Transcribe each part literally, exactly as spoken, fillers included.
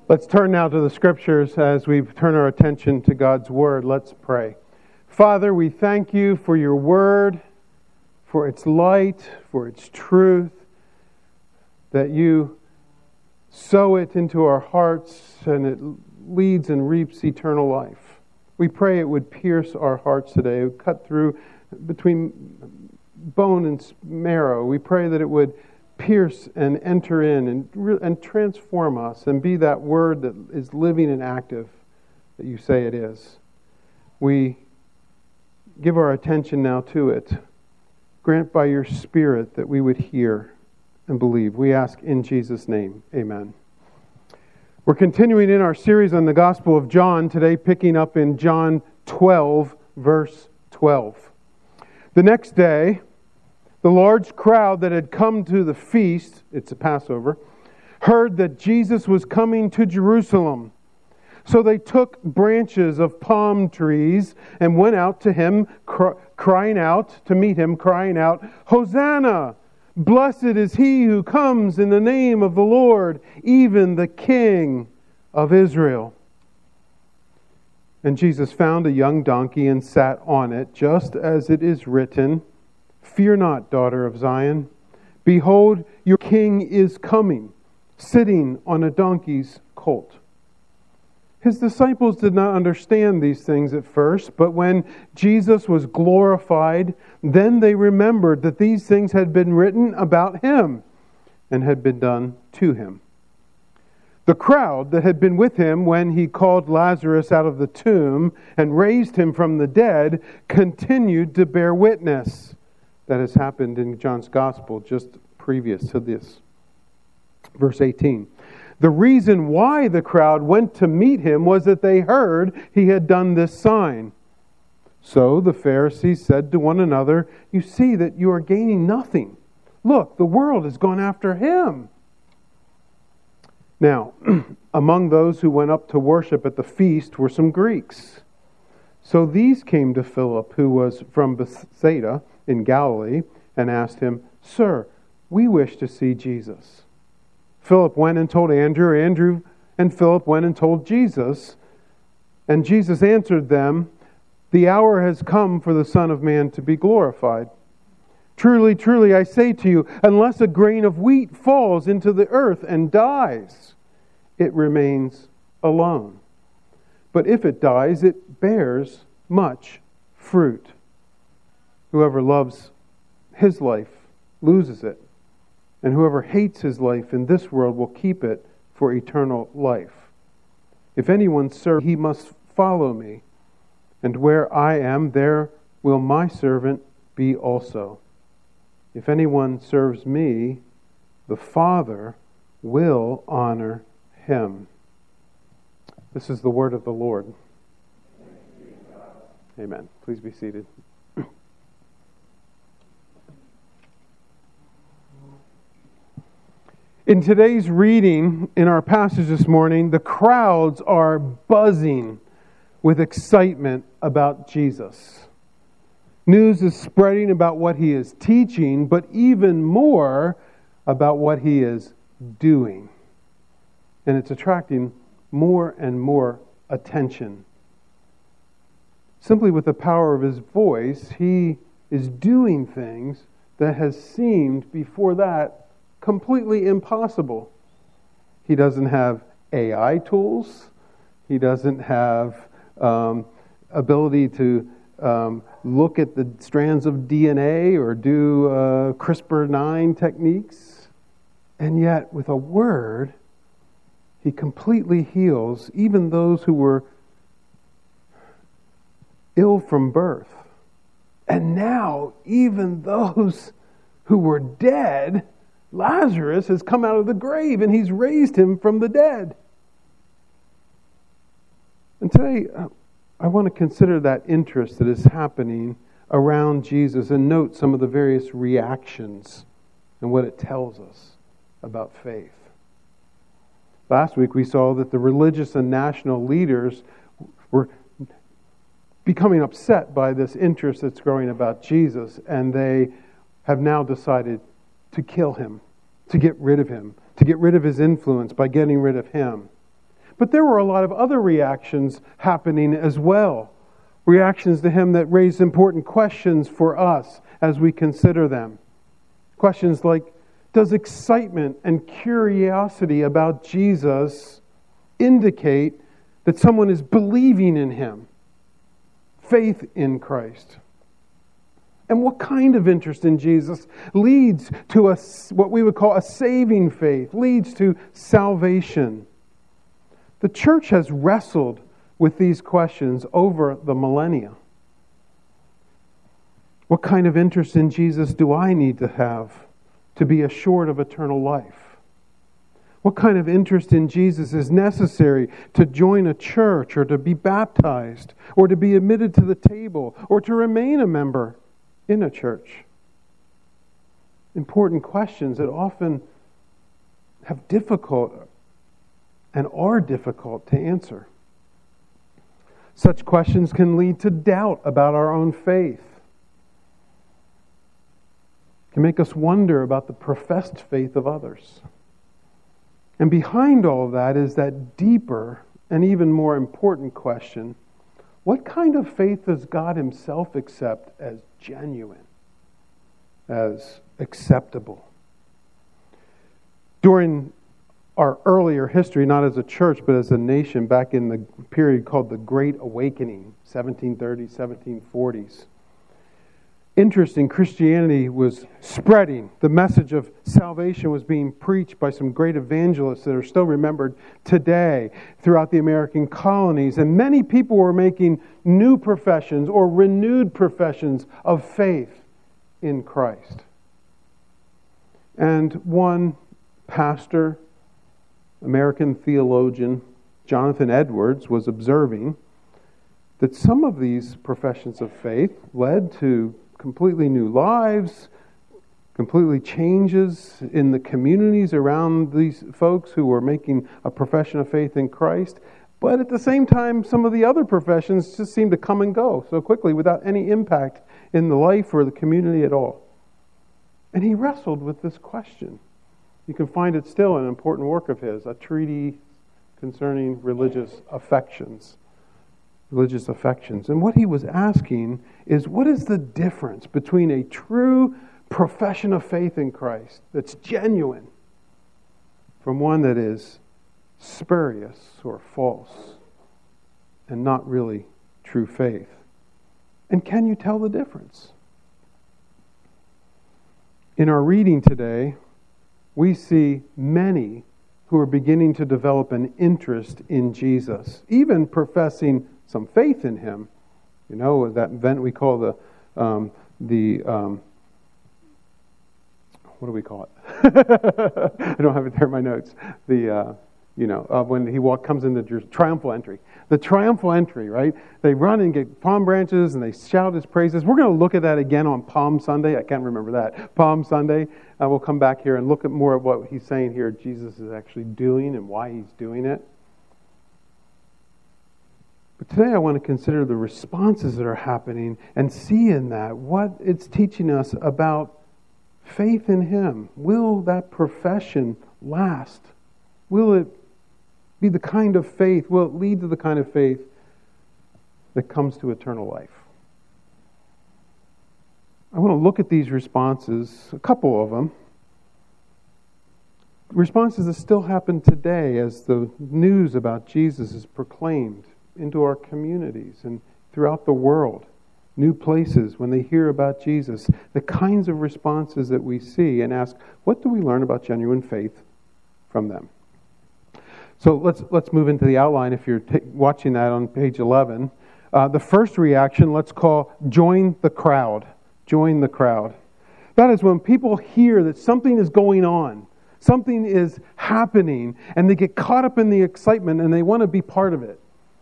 Let's turn now to the Scriptures as we turn our attention to God's Word. Let's pray. Father, we thank you for your Word, for its light, for its truth, that you sow it into our hearts and it leads and reaps eternal life. We pray it would pierce our hearts today, it would cut through between bone and marrow. We pray that it would pierce and enter in and, and transform us and be that word that is living and active that you say it is. We give our attention now to it. Grant by your Spirit that we would hear and believe. We ask in Jesus' name. Amen. We're continuing in our series on the Gospel of John today, picking up in John twelve, verse twelve. The next day, the large crowd that had come to the feast, it's a Passover, heard that Jesus was coming to Jerusalem. So they took branches of palm trees and went out to him, cry, crying out, to meet him, crying out, "Hosanna! Blessed is he who comes in the name of the Lord, even the King of Israel." And Jesus found a young donkey and sat on it, just as it is written, "Fear not, daughter of Zion. Behold, your king is coming, sitting on a donkey's colt." His disciples did not understand these things at first, but when Jesus was glorified, then they remembered that these things had been written about him and had been done to him. The crowd that had been with him when he called Lazarus out of the tomb and raised him from the dead continued to bear witness. That has happened in John's Gospel just previous to this. Verse eighteen. The reason why the crowd went to meet him was that they heard he had done this sign. So the Pharisees said to one another, "You see that you are gaining nothing. Look, the world has gone after him." Now, among those who went up to worship at the feast were some Greeks. So these came to Philip, who was from Bethsaida in Galilee, and asked him, "Sir, we wish to see Jesus." Philip went and told Andrew. Andrew and Philip went and told Jesus. And Jesus answered them, "The hour has come for the Son of Man to be glorified. Truly, truly, I say to you, unless a grain of wheat falls into the earth and dies, it remains alone. But if it dies, it bears much fruit. Whoever loves his life loses it, and whoever hates his life in this world will keep it for eternal life. If anyone serves, he must follow me, and where I am, there will my servant be also. If anyone serves me, the Father will honor him." This is the word of the Lord. Amen. Please be seated. In today's reading, in our passage this morning, the crowds are buzzing with excitement about Jesus. News is spreading about what he is teaching, but even more about what he is doing. And it's attracting more and more attention. Simply with the power of his voice, he is doing things that has seemed before that completely impossible. He doesn't have A I tools. He doesn't have um, ability to um, look at the strands of D N A or do uh, CRISPR nine techniques. And yet, with a word, he completely heals even those who were ill from birth. And now, even those who were dead, Lazarus has come out of the grave and he's raised him from the dead. And today, I want to consider that interest that is happening around Jesus and note some of the various reactions and what it tells us about faith. Last week we saw that the religious and national leaders were becoming upset by this interest that's growing about Jesus, and they have now decided to kill him, to get rid of him, to get rid of his influence by getting rid of him. But there were a lot of other reactions happening as well. Reactions to him that raised important questions for us as we consider them. Questions like, does excitement and curiosity about Jesus indicate that someone is believing in him? Faith in Christ. And what kind of interest in Jesus leads to a, what we would call a saving faith, leads to salvation? The church has wrestled with these questions over the millennia. What kind of interest in Jesus do I need to have to be assured of eternal life? What kind of interest in Jesus is necessary to join a church or to be baptized or to be admitted to the table or to remain a member in a church? Important questions that often have difficult and are difficult to answer. Such questions can lead to doubt about our own faith. Can make us wonder about the professed faith of others. And behind all of that is that deeper and even more important question: what kind of faith does God himself accept as genuine, as acceptable? During our earlier history, not as a church, but as a nation, back in the period called the Great Awakening, seventeen thirties, seventeen forties, interest in Christianity was spreading. The message of salvation was being preached by some great evangelists that are still remembered today throughout the American colonies. And many people were making new professions or renewed professions of faith in Christ. And one pastor, American theologian, Jonathan Edwards, was observing that some of these professions of faith led to completely new lives, completely changes in the communities around these folks who were making a profession of faith in Christ. But at the same time, some of the other professions just seemed to come and go so quickly without any impact in the life or the community at all. And he wrestled with this question. You can find it still in an important work of his, A Treatise Concerning Religious Affections. Religious affections. And what he was asking is, what is the difference between a true profession of faith in Christ that's genuine from one that is spurious or false and not really true faith? And can you tell the difference? In our reading today, we see many who are beginning to develop an interest in Jesus, even professing some faith in him. You know, that event we call the, um, the um, what do we call it? I don't have it there in my notes. The, uh, you know, uh, when he walk, comes in the triumphal entry. The triumphal entry, right? They run and get palm branches and they shout his praises. We're going to look at that again on Palm Sunday. I can't remember that. Palm Sunday. Uh, we'll come back here and look at more of what he's saying here Jesus is actually doing and why he's doing it. But today I want to consider the responses that are happening and see in that what it's teaching us about faith in him. Will that profession last? Will it be the kind of faith, will it lead to the kind of faith that comes to eternal life? I want to look at these responses, a couple of them. Responses that still happen today as the news about Jesus is proclaimed into our communities and throughout the world. New places, when they hear about Jesus, the kinds of responses that we see and ask, what do we learn about genuine faith from them? So let's let's move into the outline if you're t- watching that on page eleven. Uh, the first reaction, let's call join the crowd. Join the crowd. That is when people hear that something is going on, something is happening, and they get caught up in the excitement and they want to be part of it.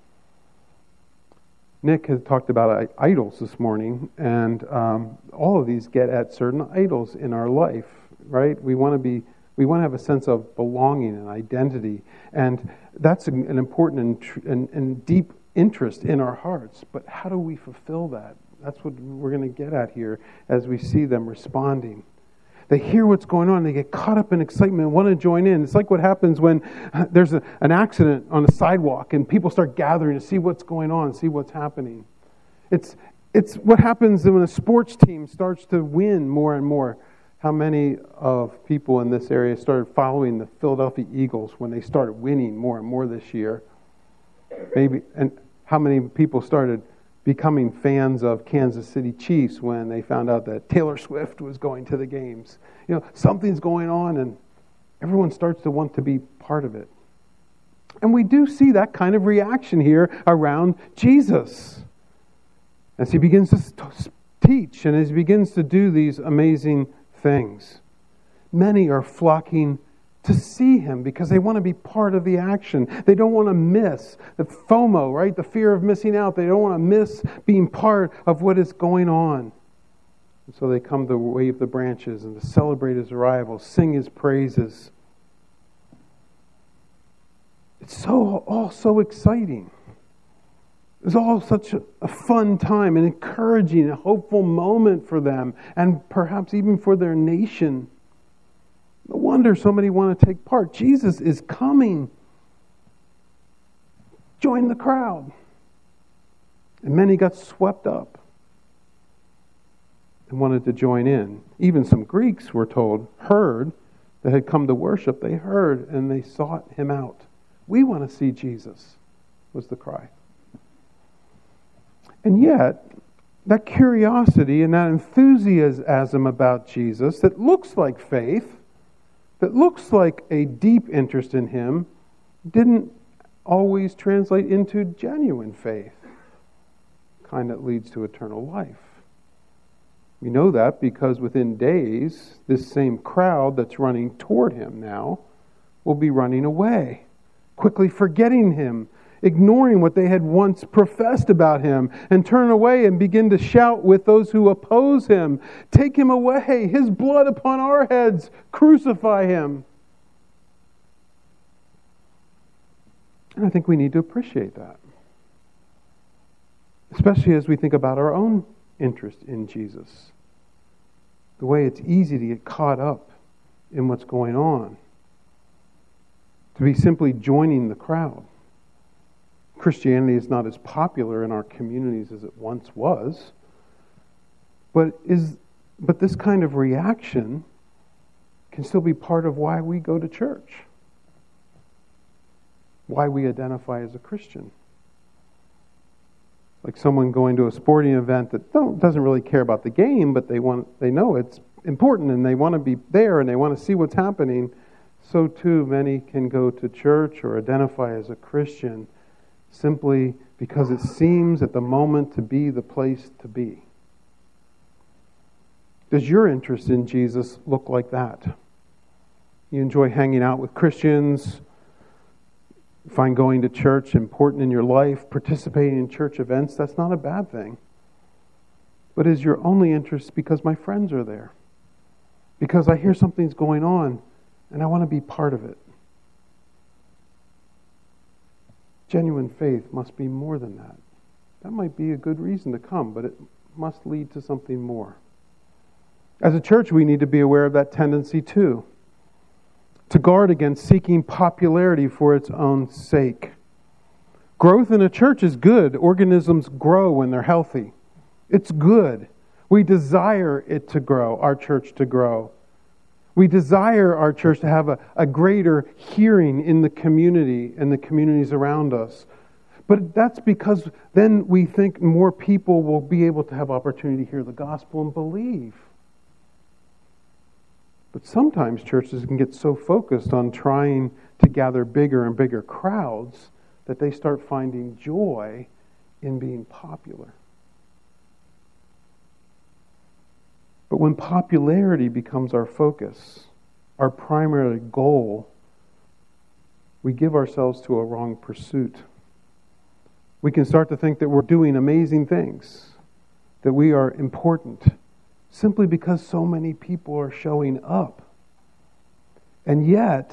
Nick has talked about idols this morning, and um, all of these get at certain idols in our life, right? We want to be, we want to have a sense of belonging and identity, and that's an important and, tr- and, and deep interest in our hearts. But how do we fulfill that? That's what we're going to get at here as we see them responding. They hear what's going on. They get caught up in excitement and want to join in. It's like what happens when there's a, an accident on a sidewalk and people start gathering to see what's going on, see what's happening. It's it's what happens when a sports team starts to win more and more. How many of people in this area started following the Philadelphia Eagles when they started winning more and more this year? Maybe, and how many people started becoming fans of Kansas City Chiefs when they found out that Taylor Swift was going to the games? You know, something's going on and everyone starts to want to be part of it. And we do see that kind of reaction here around Jesus as he begins to teach and as he begins to do these amazing things. Many are flocking to see him because they want to be part of the action. They don't want to miss the FOMO, right? The fear of missing out. They don't want to miss being part of what is going on. And so they come to wave the branches and to celebrate his arrival, sing his praises. It's so all so exciting. It's all such a, a fun time, an encouraging, a hopeful moment for them, and perhaps even for their nation. No wonder so many want to take part. Jesus is coming. Join the crowd. And many got swept up and wanted to join in. Even some Greeks, we're told, heard that had come to worship. They heard and they sought him out. We want to see Jesus, was the cry. And yet, that curiosity and that enthusiasm about Jesus that looks like faith, that looks like a deep interest in him, didn't always translate into genuine faith, kind that leads to eternal life. We know that because within days, this same crowd that's running toward him now will be running away, quickly forgetting him, ignoring what they had once professed about him, and turn away and begin to shout with those who oppose him, "Take him away, his blood upon our heads, crucify him." And I think we need to appreciate that, especially as we think about our own interest in Jesus. The way it's easy to get caught up in what's going on, to be simply joining the crowd. Christianity is not as popular in our communities as it once was, but is but this kind of reaction can still be part of why we go to church, why we identify as a Christian. Like someone going to a sporting event that don't, doesn't really care about the game, but they want they know it's important and they want to be there and they want to see what's happening. So too many can go to church or identify as a Christian simply because it seems at the moment to be the place to be. Does your interest in Jesus look like that? You enjoy hanging out with Christians, find going to church important in your life, participating in church events. That's not a bad thing. But is your only interest because my friends are there? Because I hear something's going on and I want to be part of it? Genuine faith must be more than that. That might be a good reason to come, but it must lead to something more. As a church, we need to be aware of that tendency too, to guard against seeking popularity for its own sake. Growth in a church is good. Organisms grow when they're healthy. It's good. We desire it to grow, our church to grow. We desire our church to have a, a greater hearing in the community and the communities around us. But that's because then we think more people will be able to have opportunity to hear the gospel and believe. But sometimes churches can get so focused on trying to gather bigger and bigger crowds that they start finding joy in being popular. But when popularity becomes our focus, our primary goal, we give ourselves to a wrong pursuit. We can start to think that we're doing amazing things, that we are important, simply because so many people are showing up. And yet,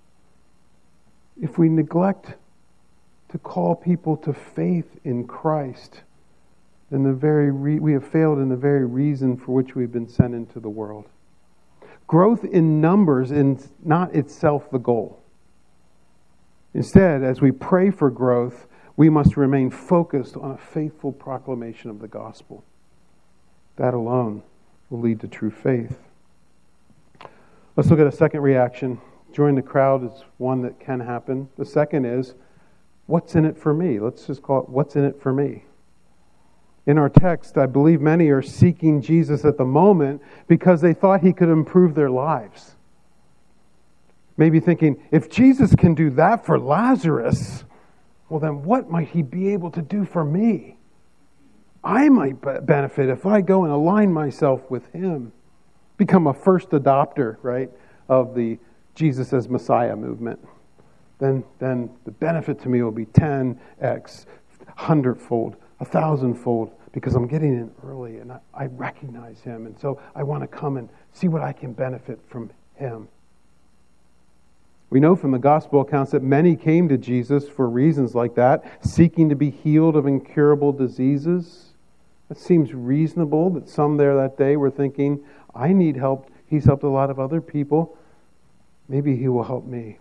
if we neglect to call people to faith in Christ, then the very re- we have failed in the very reason for which we've been sent into the world. Growth in numbers is not itself the goal. Instead, as we pray for growth, we must remain focused on a faithful proclamation of the gospel. That alone will lead to true faith. Let's look at a second reaction. Join the crowd is one that can happen. The second is, what's in it for me? Let's just call it, what's in it for me? In our text, I believe many are seeking Jesus at the moment because they thought he could improve their lives. Maybe thinking, if Jesus can do that for Lazarus, well then what might he be able to do for me? I might benefit if I go and align myself with him. Become a first adopter, right, of the Jesus as Messiah movement. Then, then the benefit to me will be ten x, hundredfold, a thousandfold, because I'm getting in early and I, I recognize him. And so I want to come and see what I can benefit from him. We know from the gospel accounts that many came to Jesus for reasons like that, seeking to be healed of incurable diseases. It seems reasonable that some there that day were thinking, I need help. He's helped a lot of other people. Maybe he will help me.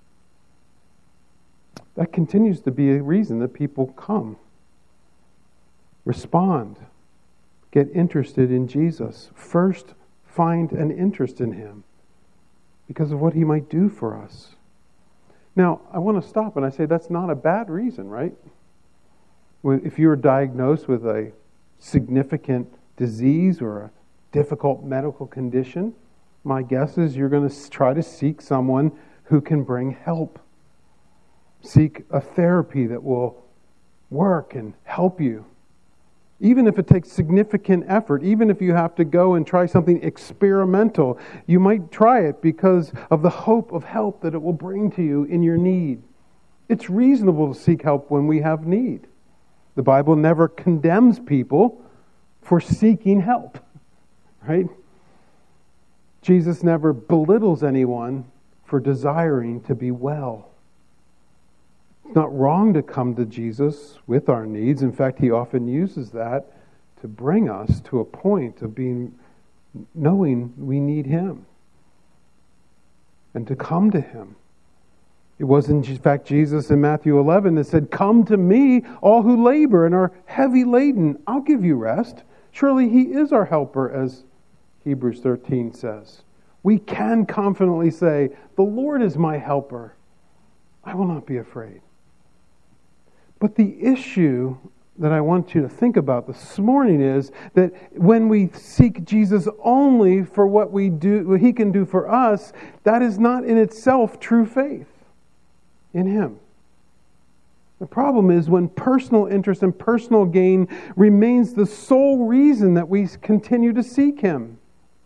That continues to be a reason that people come. Respond. Get interested in Jesus. First, find an interest in him because of what he might do for us. Now, I want to stop and I say that's not a bad reason, right? If you're diagnosed with a significant disease or a difficult medical condition, my guess is you're going to try to seek someone who can bring help. Seek a therapy that will work and help you. Even if it takes significant effort, even if you have to go and try something experimental, you might try it because of the hope of help that it will bring to you in your need. It's reasonable to seek help when we have need. The Bible never condemns people for seeking help, right? Jesus never belittles anyone for desiring to be well. It's not wrong to come to Jesus with our needs. In fact, he often uses that to bring us to a point of being, knowing we need him and to come to him. It was in fact Jesus in Matthew eleven that said, "Come to me, all who labor and are heavy laden. I'll give you rest." Surely he is our helper, as Hebrews thirteen says. We can confidently say, "The Lord is my helper. I will not be afraid." But the issue that I want you to think about this morning is that when we seek Jesus only for what we do, what he can do for us, that is not in itself true faith in him. The problem is when personal interest and personal gain remains the sole reason that we continue to seek him.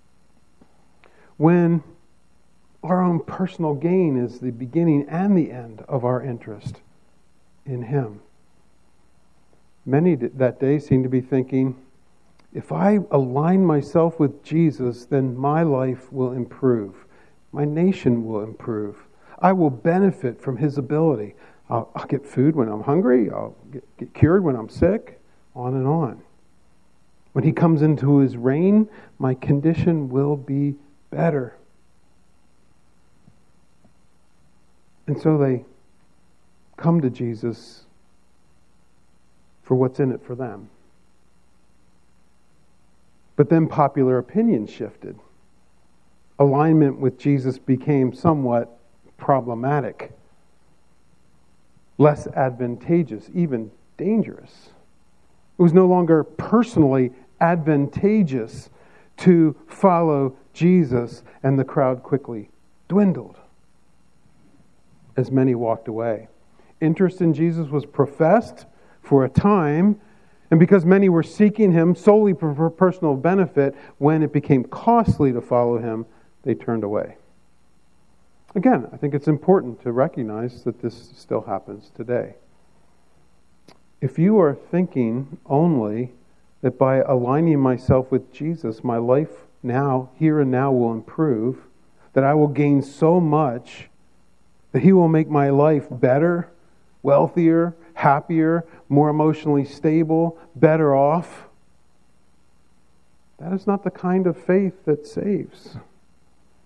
When our own personal gain is the beginning and the end of our interest in him. Many that day seem to be thinking, if I align myself with Jesus, then my life will improve. My nation will improve. I will benefit from his ability. I'll, I'll get food when I'm hungry. I'll get, get cured when I'm sick. On and on. When he comes into his reign, my condition will be better. And so they come to Jesus for what's in it for them. But then popular opinion shifted. Alignment with Jesus became somewhat problematic, less advantageous, even dangerous. It was no longer personally advantageous to follow Jesus, and the crowd quickly dwindled as many walked away. Interest in Jesus was professed for a time, and because many were seeking him solely for personal benefit, when it became costly to follow him, they turned away. Again, I think it's important to recognize that this still happens today. If you are thinking only that by aligning myself with Jesus, my life now, here and now will improve, that I will gain so much that he will make my life better, wealthier, happier, more emotionally stable, better off. That is not the kind of faith that saves.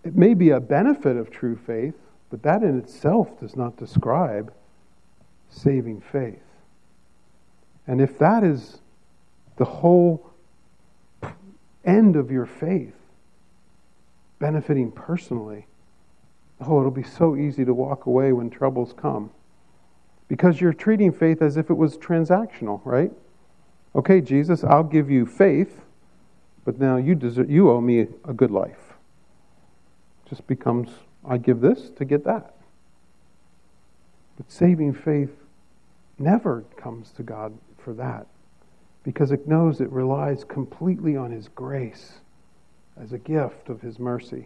It may be a benefit of true faith, but that in itself does not describe saving faith. And if that is the whole end of your faith, benefiting personally, oh, it'll be so easy to walk away when troubles come. Because you're treating faith as if it was transactional, right? Okay, Jesus, I'll give you faith, but now you deserve, you owe me a good life. It just becomes, I give this to get that. But saving faith never comes to God for that, because it knows it relies completely on His grace as a gift of His mercy.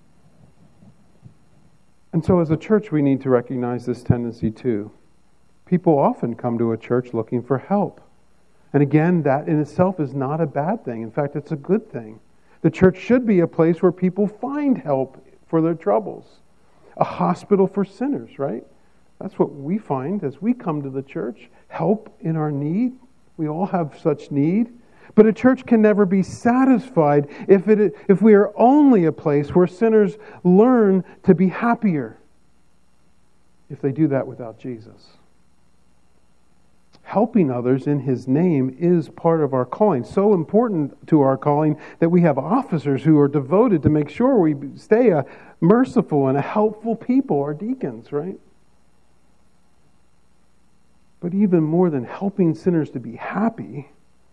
And so as a church, we need to recognize this tendency too. People often come to a church looking for help. And again, that in itself is not a bad thing. In fact, it's a good thing. The church should be a place where people find help for their troubles. A hospital for sinners, right? That's what we find as we come to the church. Help in our need. We all have such need. But a church can never be satisfied if it if we are only a place where sinners learn to be happier, if they do that without Jesus. Helping others in His name is part of our calling. So important to our calling that we have officers who are devoted to make sure we stay a merciful and a helpful people, our deacons, right? But even more than helping sinners to be happy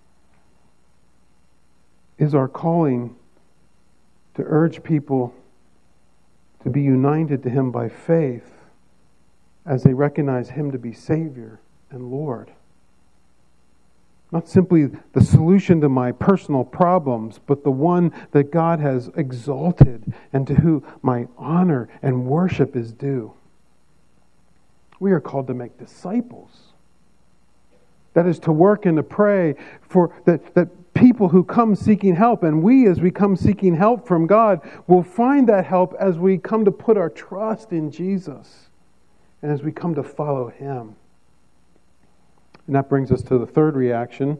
is our calling to urge people to be united to Him by faith as they recognize Him to be Savior and Lord. Not simply the solution to my personal problems, but the one that God has exalted and to whom my honor and worship is due. We are called to make disciples. That is to work and to pray for that, that people who come seeking help, and we as we come seeking help from God will find that help as we come to put our trust in Jesus and as we come to follow Him. And that brings us to the third reaction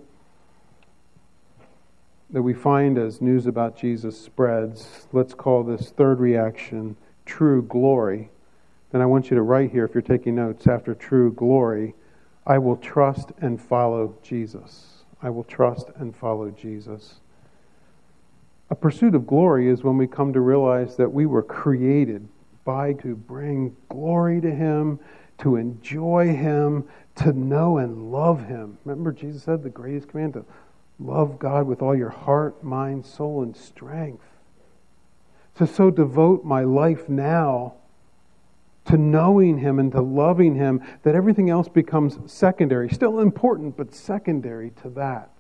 that we find as news about Jesus spreads. Let's call this third reaction true glory. Then I want you to write here, if you're taking notes, after true glory, I will trust and follow Jesus. I will trust and follow Jesus. A pursuit of glory is when we come to realize that we were created by to bring glory to Him, to enjoy Him, to know and love Him. Remember, Jesus said the greatest command, to love God with all your heart, mind, soul, and strength. To so devote my life now to knowing Him and to loving Him that everything else becomes secondary. Still important, but secondary to that.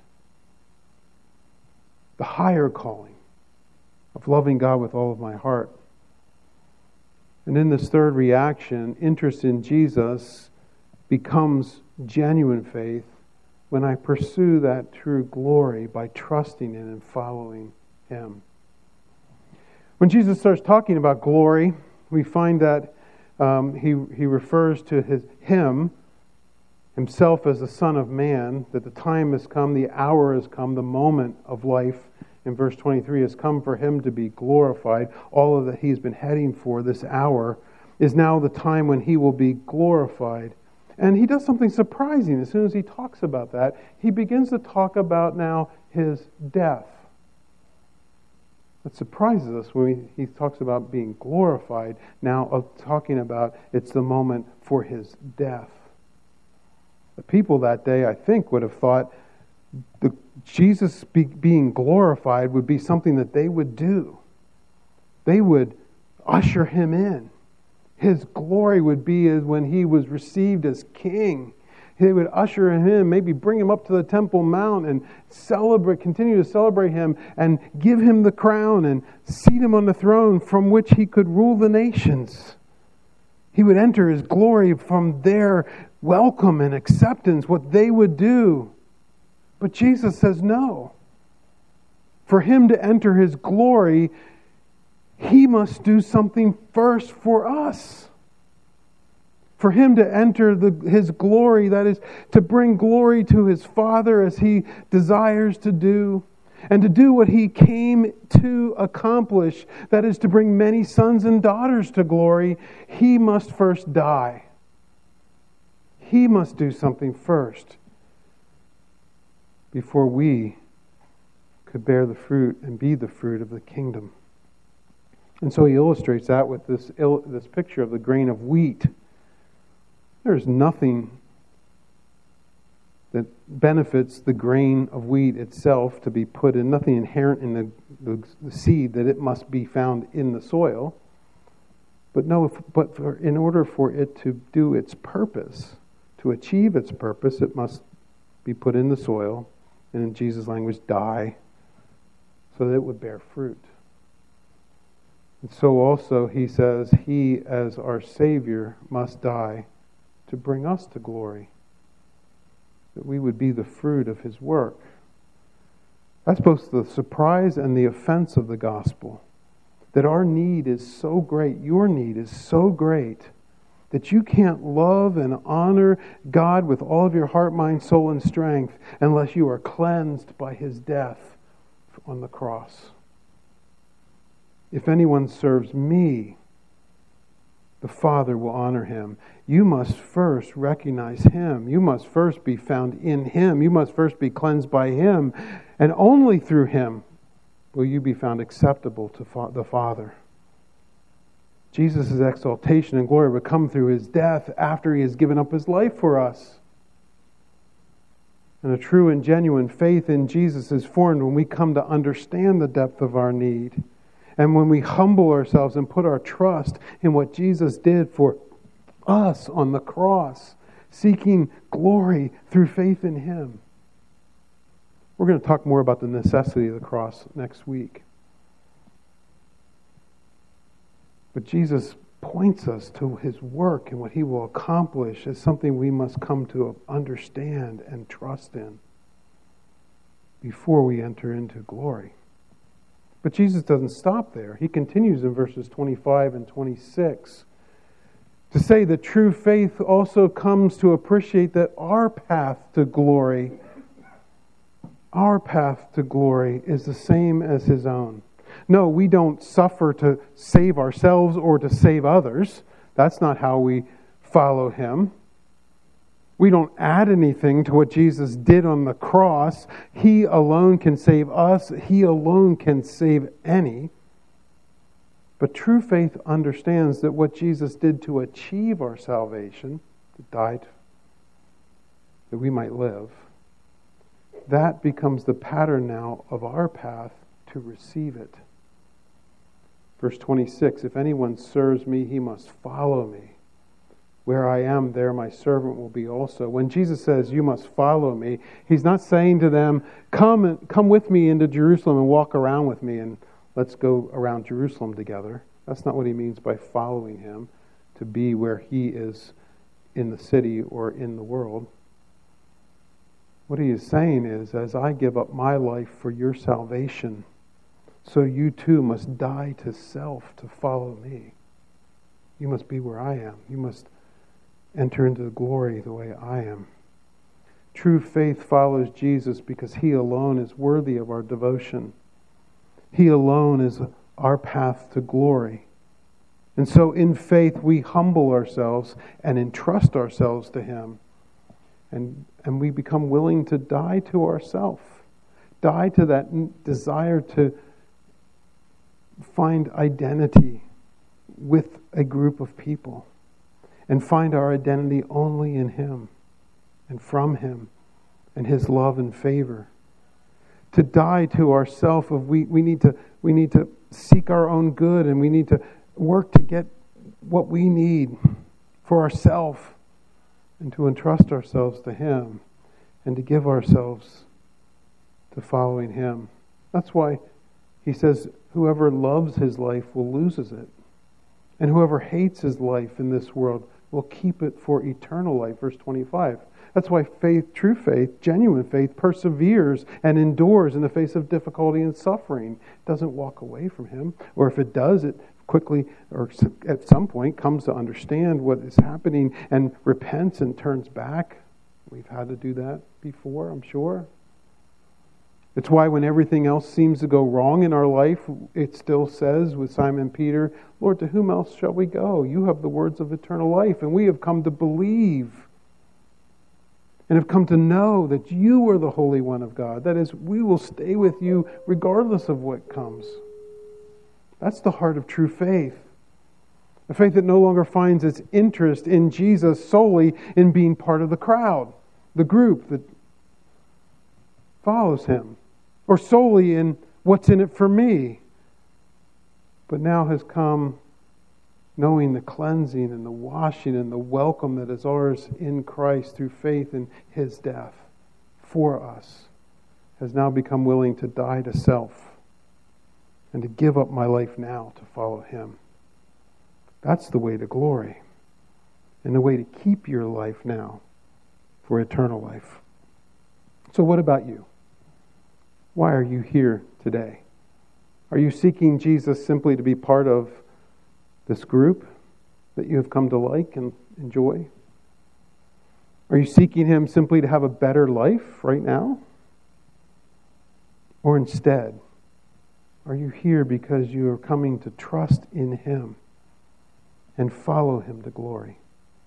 The higher calling of loving God with all of my heart. And in this third reaction, interest in Jesus becomes genuine faith when I pursue that true glory by trusting in and following Him. When Jesus starts talking about glory, we find that um, he, he refers to his, Him, Himself as the Son of Man, that the time has come, the hour has come, the moment of life in verse twenty-three has come for Him to be glorified. All of that He's been heading for, this hour, is now the time when He will be glorified. And He does something surprising. As soon as He talks about that, He begins to talk about now His death. It surprises us when He talks about being glorified, now of talking about it's the moment for His death. The people that day, I think, would have thought the Jesus be, being glorified would be something that they would do. They would usher Him in. His glory would be as when He was received as king. They would usher Him in, maybe bring Him up to the Temple Mount and celebrate, continue to celebrate Him and give Him the crown and seat Him on the throne from which He could rule the nations. He would enter His glory from their welcome and acceptance, what they would do. But Jesus says no. For Him to enter His glory, He must do something first for us. For Him to enter the, His glory, that is, to bring glory to His Father as He desires to do, and to do what he came to accomplish, that is to bring many sons and daughters to glory, he must first die. He must do something first before we could bear the fruit and be the fruit of the kingdom. And so he illustrates that with this, this picture of the grain of wheat. There's nothing that benefits the grain of wheat itself to be put in, nothing inherent in the, the, the seed that it must be found in the soil. But no, if, but for, in order for it to do its purpose, to achieve its purpose, it must be put in the soil, and in Jesus' language, die, so that it would bear fruit. And so also he says, he as our Savior must die to bring us to glory, that we would be the fruit of his work. That's both the surprise and the offense of the gospel, that our need is so great, your need is so great, that you can't love and honor God with all of your heart, mind, soul, and strength unless you are cleansed by his death on the cross. If anyone serves me, the Father will honor him. You must first recognize him. You must first be found in him. You must first be cleansed by him. And only through him will you be found acceptable to the Father. Jesus' exaltation and glory would come through his death after he has given up his life for us. And a true and genuine faith in Jesus is formed when we come to understand the depth of our need. And when we humble ourselves and put our trust in what Jesus did for us on the cross, seeking glory through faith in him. We're going to talk more about the necessity of the cross next week. But Jesus points us to his work and what he will accomplish as something we must come to understand and trust in before we enter into glory. But Jesus doesn't stop there. He continues in verses twenty-five and twenty-six to say that true faith also comes to appreciate that our path to glory, our path to glory is the same as his own. No, we don't suffer to save ourselves or to save others. That's not how we follow him. We don't add anything to what Jesus did on the cross. He alone can save us. He alone can save any. But true faith understands that what Jesus did to achieve our salvation, to die that we might live, that becomes the pattern now of our path to receive it. Verse twenty-six, if anyone serves me, he must follow me. Where I am, there my servant will be also. When Jesus says, you must follow me, he's not saying to them, come and come with me into Jerusalem and walk around with me and let's go around Jerusalem together. That's not what he means by following him, to be where he is in the city or in the world. What he is saying is, as I give up my life for your salvation, so you too must die to self to follow me. You must be where I am. You must enter into the glory the way I am. True faith follows Jesus because he alone is worthy of our devotion. He alone is our path to glory. And so in faith we humble ourselves and entrust ourselves to him. And, and we become willing to die to ourself. Die to that desire to find identity with a group of people. And find our identity only in him and from him and his love and favor. To die to ourself, of we, we need to we need to seek our own good and we need to work to get what we need for ourselves and to entrust ourselves to him and to give ourselves to following him. That's why he says, whoever loves his life will lose it. And whoever hates his life in this world will keep it for eternal life. Verse twenty-five. That's why faith, true faith, genuine faith, perseveres and endures in the face of difficulty and suffering. It doesn't walk away from him. Or if it does, it quickly, or at some point, comes to understand what is happening and repents and turns back. We've had to do that before, I'm sure. It's why when everything else seems to go wrong in our life, it still says with Simon Peter, Lord, to whom else shall we go? You have the words of eternal life, and we have come to believe and have come to know that you are the Holy One of God. That is, we will stay with you regardless of what comes. That's the heart of true faith. A faith that no longer finds its interest in Jesus solely in being part of the crowd, the group that follows him, or solely in what's in it for me, but now has come knowing the cleansing and the washing and the welcome that is ours in Christ through faith in his death for us, has now become willing to die to self and to give up my life now to follow him. That's the way to glory, and the way to keep your life now for eternal life. So what about you? Why are you here today? Are you seeking Jesus simply to be part of this group that you have come to like and enjoy? Are you seeking him simply to have a better life right now? Or instead, are you here because you are coming to trust in him and follow him to glory?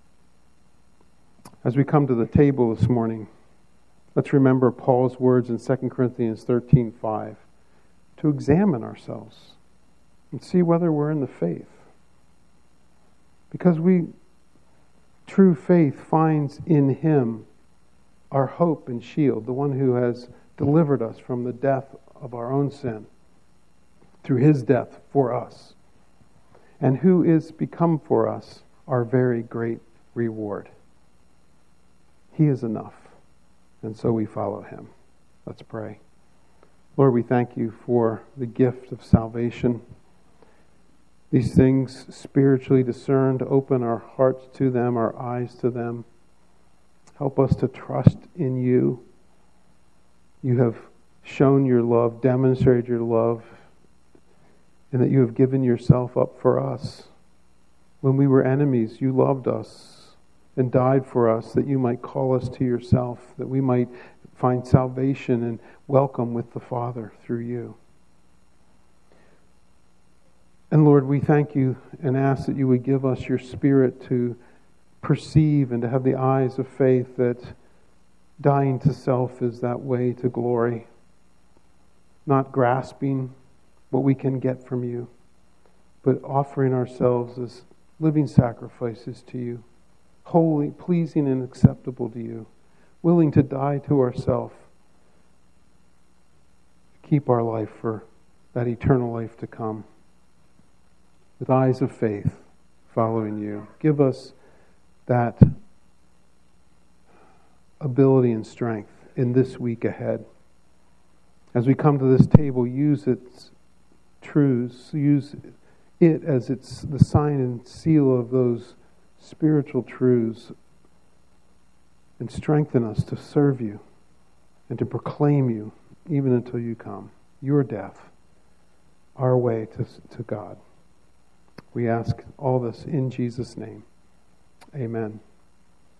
As we come to the table this morning, let's remember Paul's words in Second Corinthians thirteen five, to examine ourselves and see whether we're in the faith. Because we, true faith finds in him our hope and shield, the one who has delivered us from the death of our own sin through his death for us, and who is become for us our very great reward. He is enough. And so we follow him. Let's pray. Lord, we thank you for the gift of salvation. These things spiritually discerned, open our hearts to them, our eyes to them. Help us to trust in you. You have shown your love, demonstrated your love, and that you have given yourself up for us. When we were enemies, you loved us and died for us, that you might call us to yourself, that we might find salvation and welcome with the Father through you. And Lord, we thank you and ask that you would give us your Spirit to perceive and to have the eyes of faith, that dying to self is that way to glory, not grasping what we can get from you, but offering ourselves as living sacrifices to you, holy, pleasing, and acceptable to you, willing to die to ourselves, keep our life for that eternal life to come, with eyes of faith following you. Give us that ability and strength in this week ahead. As we come to this table, use its truths, use it as it's the sign and seal of those spiritual truths, and strengthen us to serve you and to proclaim you even until you come. Your death, our way to, to God. We ask all this in Jesus' name. Amen.